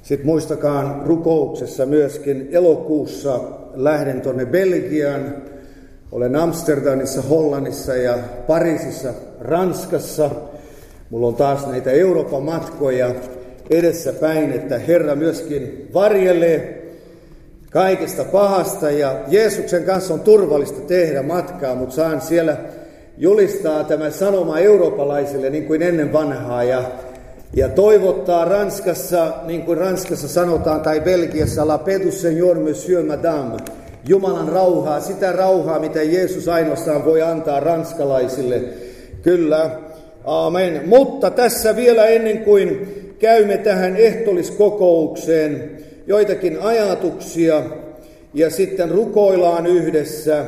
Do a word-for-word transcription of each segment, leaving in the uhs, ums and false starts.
Sitten muistakaa rukouksessa myöskin elokuussa lähden tuonne Belgiaan. Olen Amsterdamissa, Hollannissa ja Pariisissa, Ranskassa. Mulla on taas näitä Euroopan matkoja edessäpäin, että Herra myöskin varjelee kaikesta pahasta. Ja Jeesuksen kanssa on turvallista tehdä matkaa, mutta saan siellä julistaa tämä sanoma eurooppalaisille niin kuin ennen vanhaa. Ja, ja toivottaa Ranskassa, niin kuin Ranskassa sanotaan, tai Belgiassa, la paix du Seigneur, monsieur, madame. Jumalan rauhaa, sitä rauhaa, mitä Jeesus ainoastaan voi antaa ranskalaisille. Kyllä, amen. Mutta tässä vielä ennen kuin käymme tähän ehtoolliskokoukseen, joitakin ajatuksia ja sitten rukoillaan yhdessä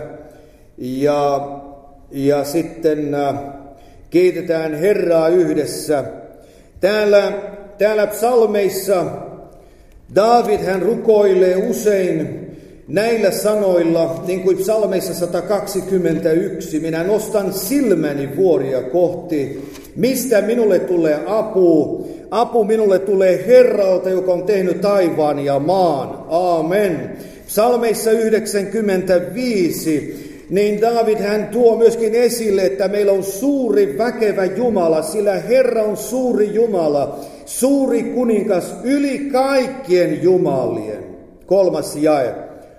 ja, ja sitten äh, kiitetään Herraa yhdessä. Täällä, täällä psalmeissa Daavid hän rukoilee usein näillä sanoilla, niin kuin psalmeissa sata kaksikymmentäyksi, minä nostan silmäni vuoria kohti, mistä minulle tulee apu. Apu minulle tulee Herralta, joka on tehnyt taivaan ja maan. Aamen. Psalmeissa yhdeksänkymmentäviisi, niin Daavid hän tuo myöskin esille, että meillä on suuri väkevä Jumala, sillä Herra on suuri Jumala, suuri kuningas yli kaikkien jumalien. Kolmas jae.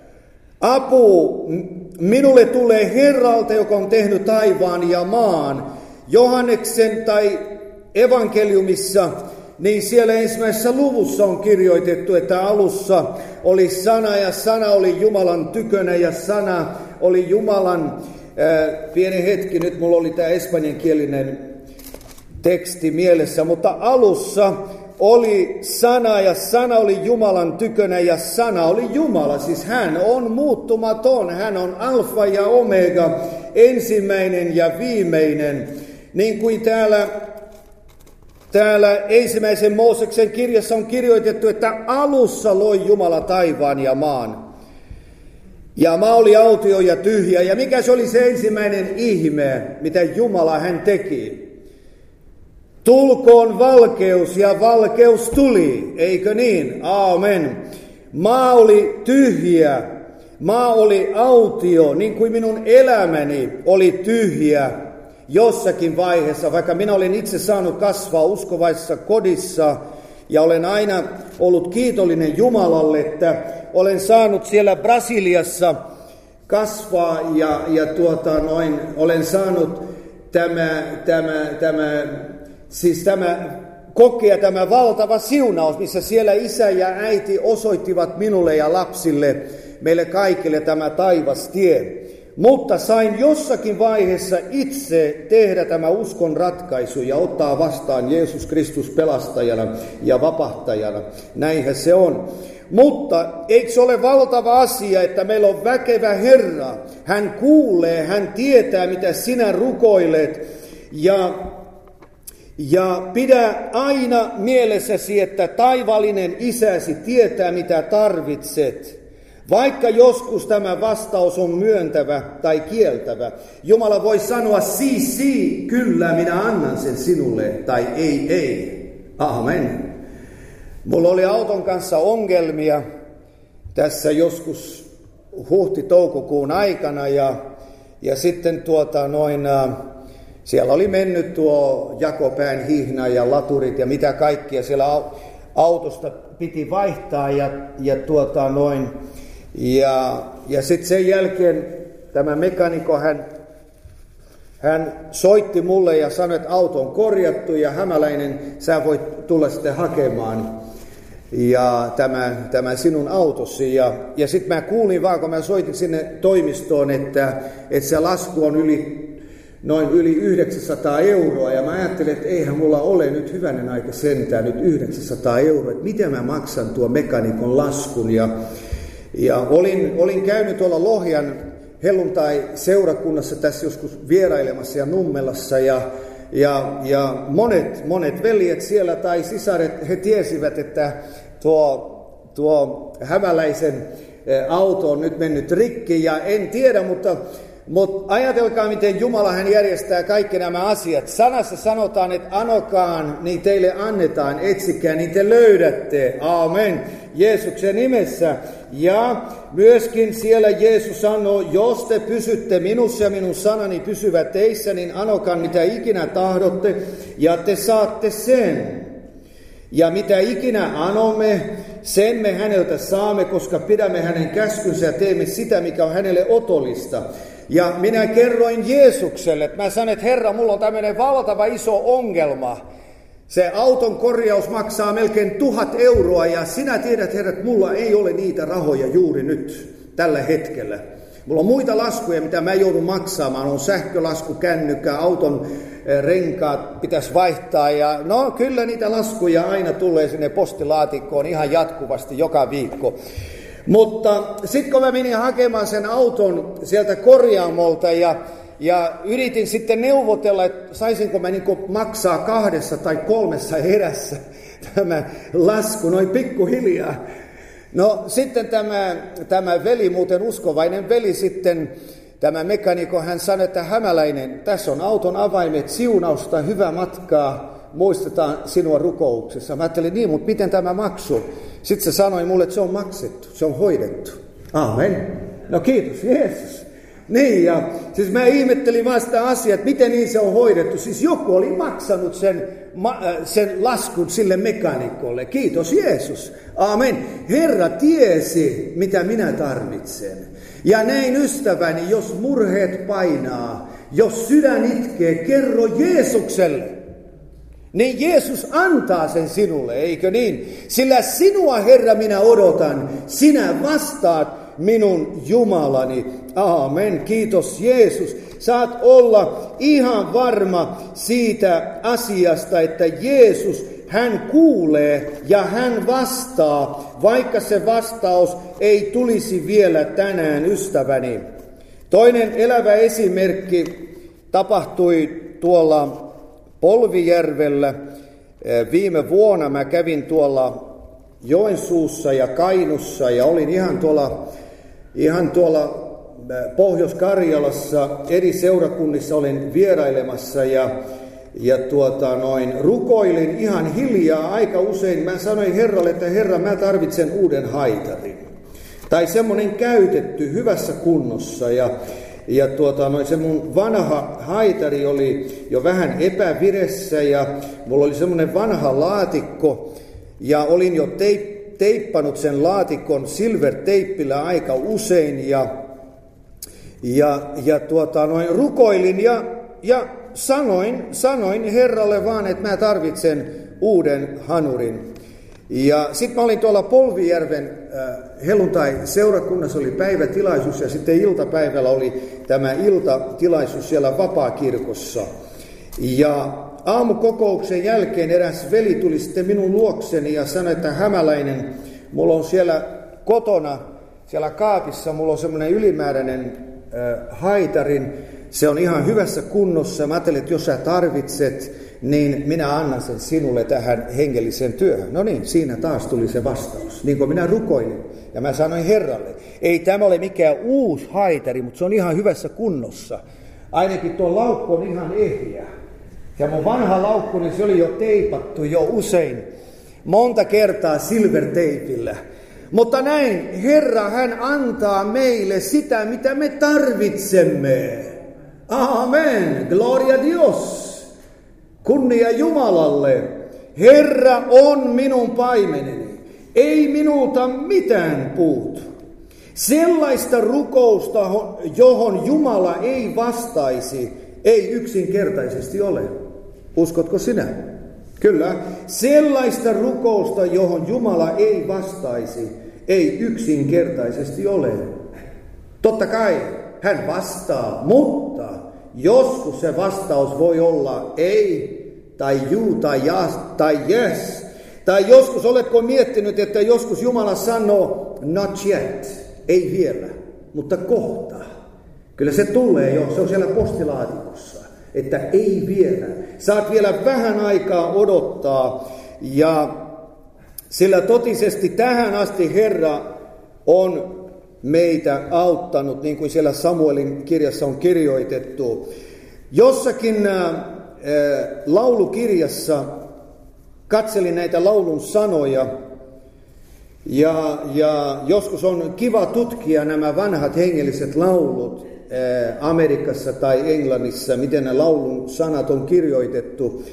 Apu minulle tulee Herralta, joka on tehnyt taivaan ja maan. Johanneksen tai evankeliumissa, niin siellä ensimmäisessä luvussa on kirjoitettu, että alussa oli sana ja sana oli Jumalan tykönä ja sana oli Jumalan, ää, pieni hetki, nyt mulla oli tämä espanjankielinen teksti mielessä, mutta alussa oli sana ja sana oli Jumalan tykönä ja sana oli Jumala. Siis hän on muuttumaton, hän on alfa ja omega, ensimmäinen ja viimeinen. Niin kuin täällä, täällä ensimmäisen Mooseksen kirjassa on kirjoitettu, että alussa loi Jumala taivaan ja maan. Ja maa oli autio ja tyhjä. Ja mikä se oli se ensimmäinen ihme, mitä Jumala hän teki? Tulkoon valkeus ja valkeus tuli, eikö niin? Aamen. Maa oli tyhjä, maa oli autio, niin kuin minun elämäni oli tyhjä jossakin vaiheessa, vaikka minä olen itse saanut kasvaa uskovaisessa kodissa ja olen aina ollut kiitollinen Jumalalle, että olen saanut siellä Brasiliassa kasvaa ja, ja tuota noin, olen saanut tämä, tämä, tämä Siis tämä kokea tämä valtava siunaus, missä siellä isä ja äiti osoittivat minulle ja lapsille, meille kaikille tämä taivastie. Mutta sain jossakin vaiheessa itse tehdä tämä uskon ratkaisu ja ottaa vastaan Jeesus Kristus pelastajana ja vapahtajana. Näinhän se on. Mutta eikö se ole valtava asia, että meillä on väkevä Herra. Hän kuulee, hän tietää mitä sinä rukoilet ja Ja pidä aina mielessäsi, että taivaallinen isäsi tietää, mitä tarvitset. Vaikka joskus tämä vastaus on myöntävä tai kieltävä. Jumala voi sanoa, si, si, kyllä, minä annan sen sinulle, tai ei, ei. Amen. Mulla oli auton kanssa ongelmia tässä joskus huhti-toukokuun aikana, ja, ja sitten tuota noin... Siellä oli mennyt tuo jakopään hihna ja laturit ja mitä kaikkia siellä autosta piti vaihtaa ja, ja tuota noin. Ja, ja sitten sen jälkeen tämä mekanikko, hän, hän soitti mulle ja sanoi, että auto on korjattu ja Hämäläinen, sä voit tulla sitten hakemaan ja tämä, tämä sinun autosi. Ja, ja sitten mä kuulin vaan, kun mä soitin sinne toimistoon, että, että se lasku on yli noin yli yhdeksänsataa euroa, ja mä ajattelin, että eihän mulla ole nyt hyvänen aika sentään nyt yhdeksänsataa euroa, että miten mä maksan tuon mekanikon laskun, ja, ja olin, olin käynyt tuolla Lohjan helluntai-seurakunnassa tässä joskus vierailemassa ja Nummelassa, ja, ja, ja monet, monet veljet siellä tai sisaret, he tiesivät, että tuo, tuo Hämäläisen auto on nyt mennyt rikki, ja en tiedä, mutta Mutta ajatelkaa, miten Jumala hän järjestää kaikki nämä asiat. Sanassa sanotaan, että anokaan, niin teille annetaan, etsikää, niin te löydätte. Aamen. Jeesuksen nimessä. Ja myöskin siellä Jeesus sanoo, jos te pysytte minussa ja minun sanani pysyvät teissä, niin anokaa mitä ikinä tahdotte ja te saatte sen. Ja mitä ikinä anomme, sen me häneltä saamme, koska pidämme hänen käskynsä ja teemme sitä, mikä on hänelle otollista. Ja minä kerroin Jeesukselle, että mä sanoin, että Herra, mulla on tämmöinen valtava iso ongelma. Se auton korjaus maksaa melkein tuhat euroa ja sinä tiedät, Herra, että mulla ei ole niitä rahoja juuri nyt, tällä hetkellä. Mulla on muita laskuja, mitä mä joudun maksamaan. On sähkölasku, kännykkä, auton renkaat pitäisi vaihtaa. Ja no kyllä niitä laskuja aina tulee sinne postilaatikkoon ihan jatkuvasti joka viikko. Mutta sitten kun mä menin hakemaan sen auton sieltä korjaamolta ja, ja yritin sitten neuvotella, että saisinko mä niin maksaa kahdessa tai kolmessa erässä tämä lasku, noin pikkuhiljaa. No sitten tämä, tämä veli, muuten uskovainen veli sitten, tämä mekanikko, hän sanoi, että Hämäläinen, tässä on auton avaimet, siunausta, hyvää matkaa, muistetaan sinua rukouksessa. Mä ajattelin, niin, mutta miten tämä maksu? Sitten se sanoi mulle, että se on maksettu, se on hoidettu. Aamen. No kiitos, Jeesus. Niin, ja siis mä ihmettelin vaan sitä asiaa, että miten niin se on hoidettu. Siis joku oli maksanut sen, sen laskun sille mekaanikolle. Kiitos Jeesus. Aamen. Herra tiesi, mitä minä tarvitsen. Ja näin ystäväni, jos murheet painaa, jos sydän itkee, kerro Jeesukselle. Niin Jeesus antaa sen sinulle, eikö niin? Sillä sinua, Herra, minä odotan. Sinä vastaat minun Jumalani. Aamen. Kiitos Jeesus. Saat olla ihan varma siitä asiasta, että Jeesus, hän kuulee ja hän vastaa, vaikka se vastaus ei tulisi vielä tänään, ystäväni. Toinen elävä esimerkki tapahtui tuolla Polvijärvellä. Viime vuonna mä kävin tuolla Joensuussa ja Kainussa ja olin ihan tuolla, ihan tuolla Pohjois-Karjalassa eri seurakunnissa olin vierailemassa ja, ja tuota noin, rukoilin ihan hiljaa aika usein. Mä sanoin Herralle, että Herra, mä tarvitsen uuden haitarin. Tai semmoinen käytetty, hyvässä kunnossa. Ja, ja tuota noin, se mun vanha haitari oli jo vähän epäviressä ja mulla oli semmoinen vanha laatikko. Ja olin jo teip, teippanut sen laatikon silver-teippillä aika usein ja, ja, ja tuota, noin, rukoilin ja, ja sanoin, sanoin Herralle vaan, että mä tarvitsen uuden hanurin. Ja sitten mä olin tuolla Polvijärven äh, helluntai-seurakunnassa, oli päivätilaisuus ja sitten iltapäivällä oli tämä iltatilaisuus siellä Vapaakirkossa. Ja aamukokouksen jälkeen eräs veli tuli sitten minun luokseni ja sanoi, että Hämäläinen, mulla on siellä kotona, siellä kaapissa, mulla on semmoinen ylimääräinen äh, haitarin, se on ihan hyvässä kunnossa. Mä ajattelin, että jos sä tarvitset, niin minä annan sen sinulle tähän hengelliseen työhön. No niin, siinä taas tuli se vastaus, niin kuin minä rukoilin. Ja mä sanoin Herralle, ei tämä ole mikään uusi haitari, mutta se on ihan hyvässä kunnossa. Ainakin tuo laukku on ihan ehjä. Ja mun vanha laukku, niin se oli jo teipattu jo usein, monta kertaa silverteipillä. Mutta näin, Herra, hän antaa meille sitä, mitä me tarvitsemme. Amen. Gloria a Dios. Kunnia Jumalalle. Herra on minun paimeneni. Ei minulta mitään puutu. Sellaista rukousta, johon Jumala ei vastaisi, ei yksinkertaisesti ole. Uskotko sinä? Kyllä. Sellaista rukousta, johon Jumala ei vastaisi, ei yksinkertaisesti ole. Totta kai hän vastaa, mutta joskus se vastaus voi olla ei, tai juu, tai jas, tai yes. Tai joskus oletko miettinyt, että joskus Jumala sanoo not yet, ei vielä, mutta kohta. Kyllä se tulee jo, se on siellä postilaatikossa, että ei vielä. Saat vielä vähän aikaa odottaa ja sillä totisesti tähän asti Herra on meitä auttanut, niin kuin siellä Samuelin kirjassa on kirjoitettu. Jossakin äh, laulukirjassa katselin näitä laulun sanoja, ja, ja joskus on kiva tutkia nämä vanhat hengelliset laulut äh, Amerikassa tai Englannissa, miten nämä laulun sanat on kirjoitettu.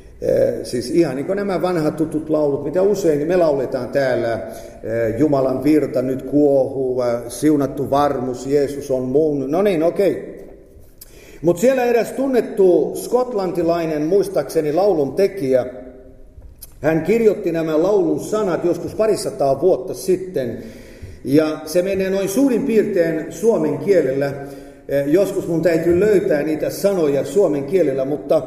Siis ihan niin kuin nämä vanhat tutut laulut, mitä usein me lauletaan täällä. Jumalan virta nyt kuohuu, siunattu varmuus, Jeesus on mun. No niin, okei. Okay. Mutta siellä eräs tunnettu skotlantilainen, muistaakseni laulun tekijä, hän kirjoitti nämä laulun sanat joskus parisataa vuotta sitten. Ja se menee noin suurin piirtein suomen kielellä. Joskus mun täytyy löytää niitä sanoja suomen kielellä, mutta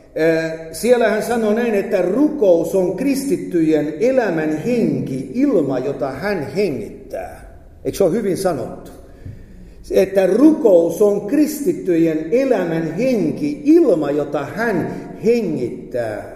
siellä hän sanoi näin, että rukous on kristittyjen elämän henki, ilma, jota hän hengittää. Eikö se ole hyvin sanottu? Että rukous on kristittyjen elämän henki, ilma, jota hän hengittää.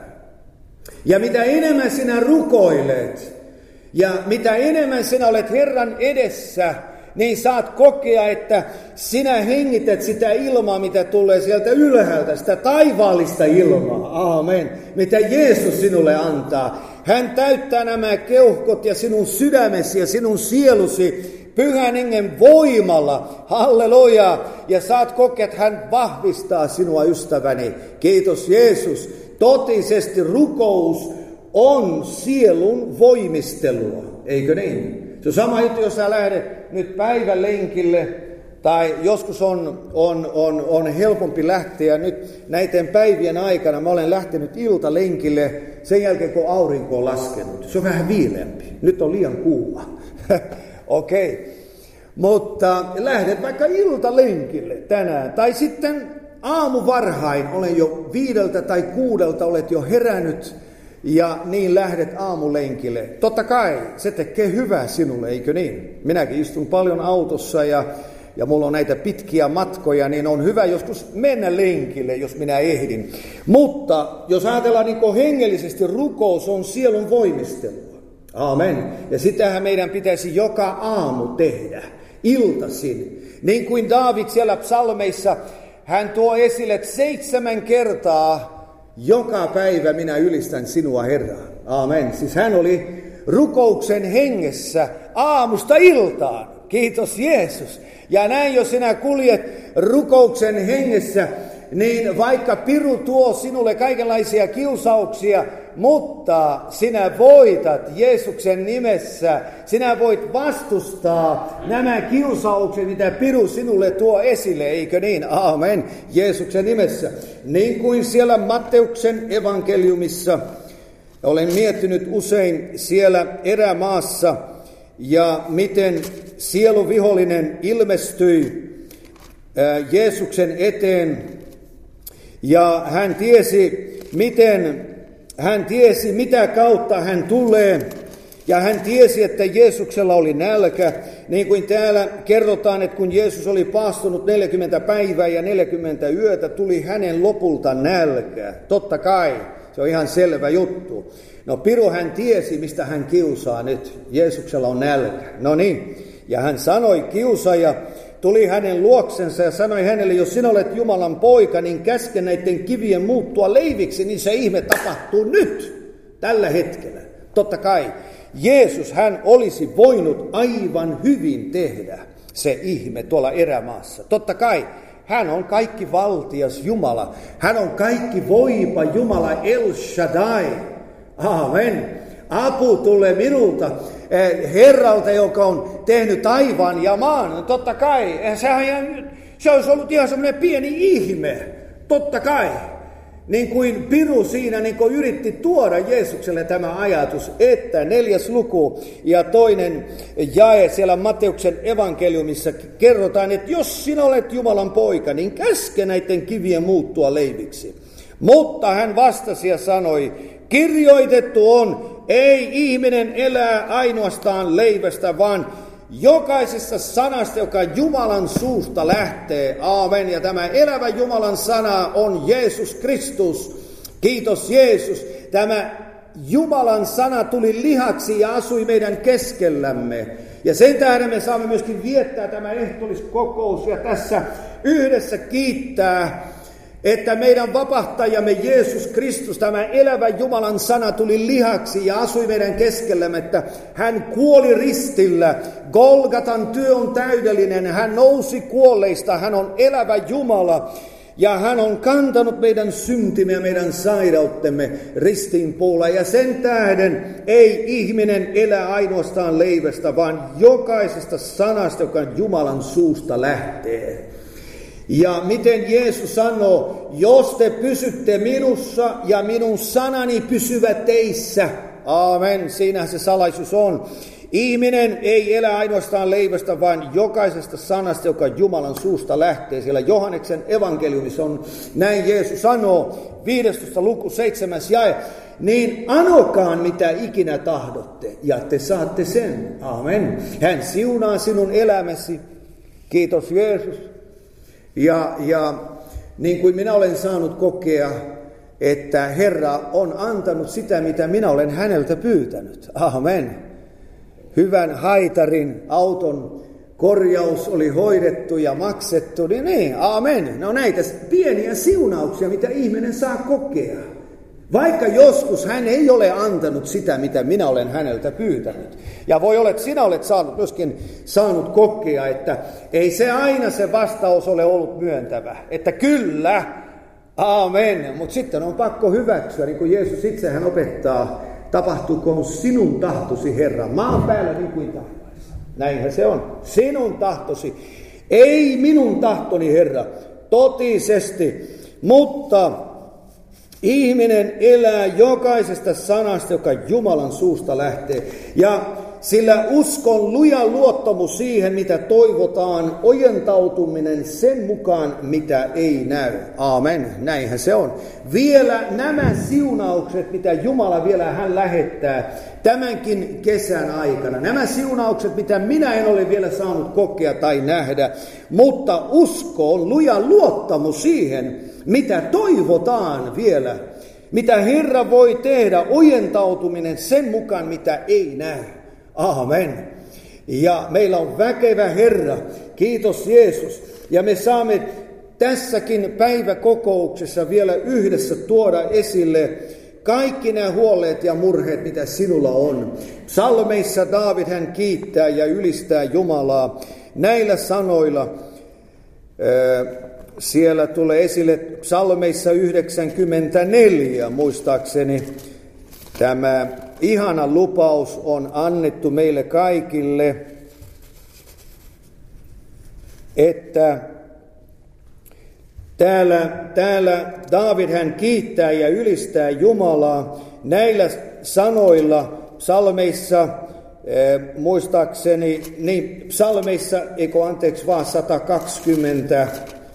Ja mitä enemmän sinä rukoilet, ja mitä enemmän sinä olet Herran edessä, niin saat kokea, että sinä hengität sitä ilmaa, mitä tulee sieltä ylhäältä, sitä taivaallista ilmaa. Aamen. Mitä Jeesus sinulle antaa. Hän täyttää nämä keuhkot ja sinun sydämesi ja sinun sielusi Pyhän Hengen voimalla. Halleluja. Ja saat kokea, että hän vahvistaa sinua, ystäväni. Kiitos Jeesus. Totisesti rukous on sielun voimistelua. Eikö niin? Se on sama juttu, jos sä lähdet nyt päivälenkille, tai joskus on, on, on, on helpompi lähteä nyt näiden päivien aikana. Mä olen lähtenyt iltalenkille sen jälkeen, kun aurinko on laskenut. Se on vähän viileämpi. Nyt on liian kuuma. Okei. Okay. Mutta lähdet vaikka iltalenkille tänään. Tai sitten aamuvarhain, olen jo viideltä tai kuudelta, olet jo herännyt. Ja niin lähdet aamulenkille. Totta kai se tekee hyvää sinulle, eikö niin? Minäkin istun paljon autossa ja, ja mulla on näitä pitkiä matkoja, niin on hyvä joskus mennä lenkille, jos minä ehdin. Mutta jos ajatellaan niin kuin hengellisesti, rukous on sielun voimistelua. Aamen. Ja sitähän meidän pitäisi joka aamu tehdä, iltaisin. Niin kuin Daavid siellä psalmeissa, hän tuo esille, että seitsemän kertaa joka päivä minä ylistän sinua, Herra. Aamen. Siis hän oli rukouksen hengessä aamusta iltaan. Kiitos Jeesus. Ja näin, jos sinä kuljet rukouksen hengessä, niin vaikka piru tuo sinulle kaikenlaisia kiusauksia, mutta sinä voitat Jeesuksen nimessä. Sinä voit vastustaa nämä kiusaukset, mitä piru sinulle tuo esille, eikö niin? Aamen. Jeesuksen nimessä. Niin kuin siellä Matteuksen evankeliumissa, olen miettinyt usein siellä erämaassa, ja miten sieluvihollinen ilmestyi Jeesuksen eteen, ja hän tiesi, miten, hän tiesi, mitä kautta hän tulee, ja hän tiesi, että Jeesuksella oli nälkä, niin kuin täällä kerrotaan, että kun Jeesus oli paastunut neljäkymmentä päivää ja neljäkymmentä yötä, tuli hänen lopulta nälkä. Totta kai, se on ihan selvä juttu. No piru hän tiesi, mistä hän kiusaa nyt. Jeesuksella on nälkä. No niin, ja hän sanoi, kiusaaja tuli hänen luoksensa ja sanoi hänelle, jos sinä olet Jumalan poika, niin käske näiden kivien muuttua leiviksi, niin se ihme tapahtuu nyt, tällä hetkellä. Totta kai, Jeesus hän olisi voinut aivan hyvin tehdä se ihme tuolla erämaassa. Totta kai, hän on kaikki valtias Jumala. Hän on kaikki voipa Jumala El Shaddai. Aamen. Apu tulee minulta, Herralta, joka on tehnyt taivaan ja maan. No, totta kai, sehän, se olisi ollut ihan semmoinen pieni ihme. Totta kai. Niin kuin piru siinä niin kuin yritti tuoda Jeesukselle tämä ajatus, että neljäs luku ja toinen jae siellä Matteuksen evankeliumissa kerrotaan, että jos sinä olet Jumalan poika, niin käske näiden kivien muuttua leiviksi. Mutta hän vastasi ja sanoi, kirjoitettu on, ei ihminen elää ainoastaan leivästä, vaan jokaisesta sanasta, joka Jumalan suusta lähtee. Aamen. Ja tämä elävä Jumalan sana on Jeesus Kristus. Kiitos Jeesus. Tämä Jumalan sana tuli lihaksi ja asui meidän keskellämme. Ja sen tähden me saamme myöskin viettää tämä ehtoolliskokous ja tässä yhdessä kiittää, että meidän vapahtajamme Jeesus Kristus, tämä elävä Jumalan sana tuli lihaksi ja asui meidän keskellämme, että hän kuoli ristillä. Golgatan työ on täydellinen, hän nousi kuolleista, hän on elävä Jumala. Ja hän on kantanut meidän syntimme ja meidän sairauttemme ristin puolella. Ja sen tähden ei ihminen elä ainoastaan leivästä, vaan jokaisesta sanasta, joka Jumalan suusta lähtee. Ja miten Jeesus sanoo, jos te pysytte minussa ja minun sanani pysyvät teissä. Aamen, siinä se salaisuus on. Ihminen ei elä ainoastaan leivästä, vaan jokaisesta sanasta, joka Jumalan suusta lähtee. Siellä Johanneksen evankeliumissa on, näin Jeesus sanoo, viidestoista luku seitsemäs jae, niin anokaan mitä ikinä tahdotte, ja te saatte sen. Amen. Hän siunaa sinun elämäsi. Kiitos Jeesus. Ja, ja niin kuin minä olen saanut kokea, että Herra on antanut sitä, mitä minä olen häneltä pyytänyt. Amen. Hyvän haitarin auton korjaus oli hoidettu ja maksettu, niin niin, amen. No näitä pieniä siunauksia, mitä ihminen saa kokea. Vaikka joskus hän ei ole antanut sitä, mitä minä olen häneltä pyytänyt. Ja voi olla, että sinä olet saanut, myöskin saanut kokea, että ei se aina se vastaus ole ollut myöntävä. Että kyllä, amen. Mutta sitten on pakko hyväksyä, niin kuin Jeesus itse hän opettaa, tapahtuuko sinun tahtosi, Herra, maan päällä niin kuin taivaassa. Näinhän se on. Sinun tahtosi. Ei minun tahtoni, Herra, totisesti, mutta ihminen elää jokaisesta sanasta, joka Jumalan suusta lähtee. Ja sillä uskon luja luottamus siihen, mitä toivotaan, ojentautuminen sen mukaan, mitä ei näy. Aamen. Näinhän se on. Vielä nämä siunaukset, mitä Jumala vielä hän lähettää tämänkin kesän aikana. Nämä siunaukset, mitä minä en ole vielä saanut kokea tai nähdä. Mutta usko on luja luottamus siihen, mitä toivotaan vielä. Mitä Herra voi tehdä, ojentautuminen sen mukaan, mitä ei näy. Amen. Ja meillä on väkevä Herra. Kiitos Jeesus. Ja me saamme tässäkin päiväkokouksessa vielä yhdessä tuoda esille kaikki nämä huoleet ja murheet, mitä sinulla on. Psalmeissa Daavid hän kiittää ja ylistää Jumalaa näillä sanoilla. Siellä tulee esille psalmeissa yhdeksänkymmentäneljä, muistaakseni. Tämä ihana lupaus on annettu meille kaikille, että täällä, täällä Daavid hän kiittää ja ylistää Jumalaa näillä sanoilla psalmeissa, eh, muistaakseni, niin psalmeissa, eikö anteeksi vaan sata kaksikymmentä,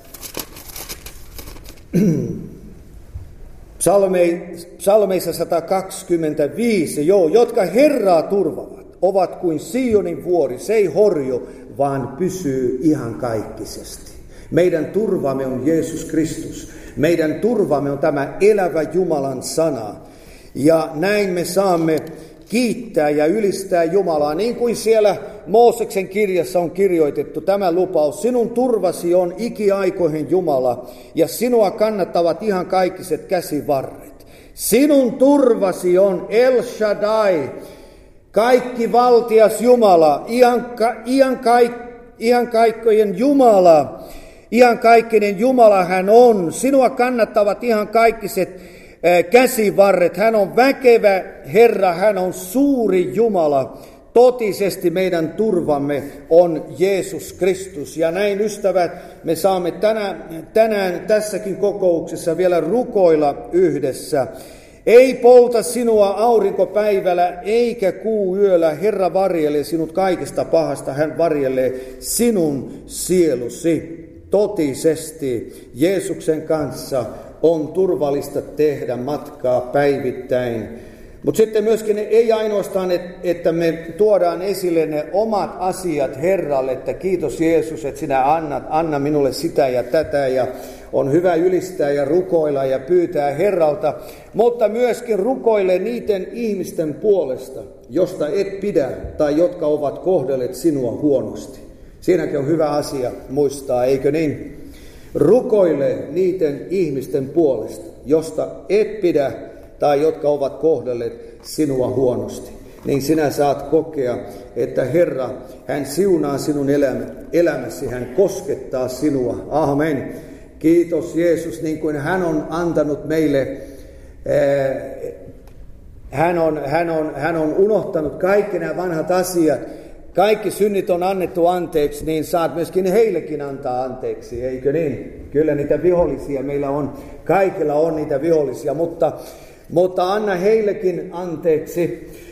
Psalmeissa sata kaksikymmentäviisi, joo, jotka Herraa turvavat, ovat kuin Sionin vuori, se ei horju, vaan pysyy ihan kaikkisesti. Meidän turvamme on Jeesus Kristus. Meidän turvamme on tämä elävä Jumalan sana. Ja näin me saamme kiittää ja ylistää Jumalaa, niin kuin siellä Mooseksen kirjassa on kirjoitettu tämä lupaus. Sinun turvasi on ikiaikoihin Jumala, ja sinua kannattavat ihan kaikkiset käsivarret. Sinun turvasi on El Shaddai, kaikki valtias Jumala, ian, kaik, ian kaikkojen Jumala, ian kaikkinen Jumala hän on. Sinua kannattavat ihan kaikkiset käsivarret. Hän on väkevä Herra, hän on suuri Jumala. Totisesti meidän turvamme on Jeesus Kristus. Ja näin ystävät, me saamme tänään, tänään tässäkin kokouksessa vielä rukoilla yhdessä. Ei polta sinua aurinko päivällä eikä kuu yöllä. Herra varjelee sinut kaikesta pahasta. Hän varjelee sinun sielusi. Totisesti Jeesuksen kanssa on turvallista tehdä matkaa päivittäin. Mutta sitten myöskin ei ainoastaan, että me tuodaan esille ne omat asiat Herralle, että kiitos Jeesus, että sinä annat, anna minulle sitä ja tätä ja on hyvä ylistää ja rukoilla ja pyytää Herralta, mutta myöskin rukoile niiden ihmisten puolesta, josta et pidä tai jotka ovat kohdelleet sinua huonosti. Siinäkin on hyvä asia muistaa, eikö niin? Rukoile niiden ihmisten puolesta, josta et pidä tai jotka ovat kohdelleet sinua huonosti. Niin sinä saat kokea, että Herra, hän siunaa sinun elämä, elämäsi, hän koskettaa sinua. Amen. Kiitos Jeesus, niin kuin hän on antanut meille, hän on, hän on, hän on unohtanut kaikki nämä vanhat asiat. Kaikki synnit on annettu anteeksi, niin saat myöskin heillekin antaa anteeksi, eikö niin? Kyllä niitä vihollisia meillä on, kaikilla on niitä vihollisia, mutta, mutta anna heillekin anteeksi.